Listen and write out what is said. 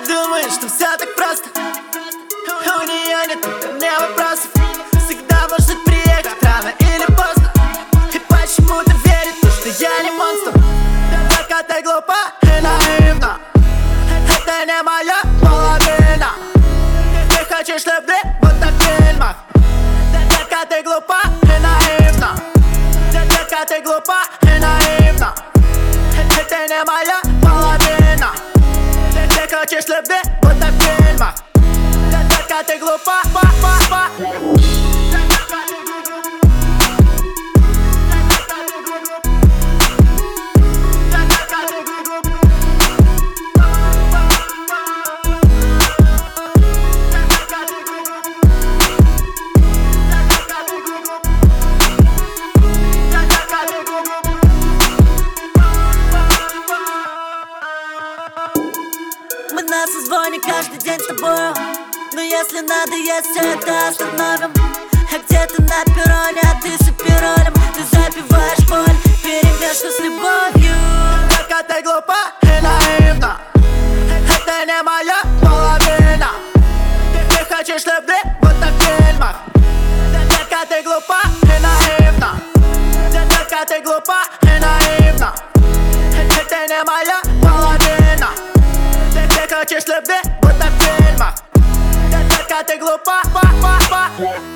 думаешь, что все так просто? У нее нет ко мне вопросов. Всегда может приехать рано или поздно. И почему-то верит, что я не монстр. Только ты глупа и наивна. Это не моя половина. Ты хочешь любви, будто в фильмах. Только ты глупа и наивна. Только ты глупа и наивна. Это не моя половина. Ты хочешь любви, будто в фильмах. Только ты глупа, па-па-па. Мы на созвоне каждый день с тобою. Но если надоест, все это остановим. А где-то на перроне, а ты с аперолем. Ты запиваешь боль вперемешку с любовью. Только ты глупа и наивна. Это не моя половина. Ты хочешь любви, будто в фильмах. Только ты глупа и наивна. Только ты глупа и наивна. Это не моя половина. Ты хочешь любви, будто в фильмах. Только ты глупа, па-па-па.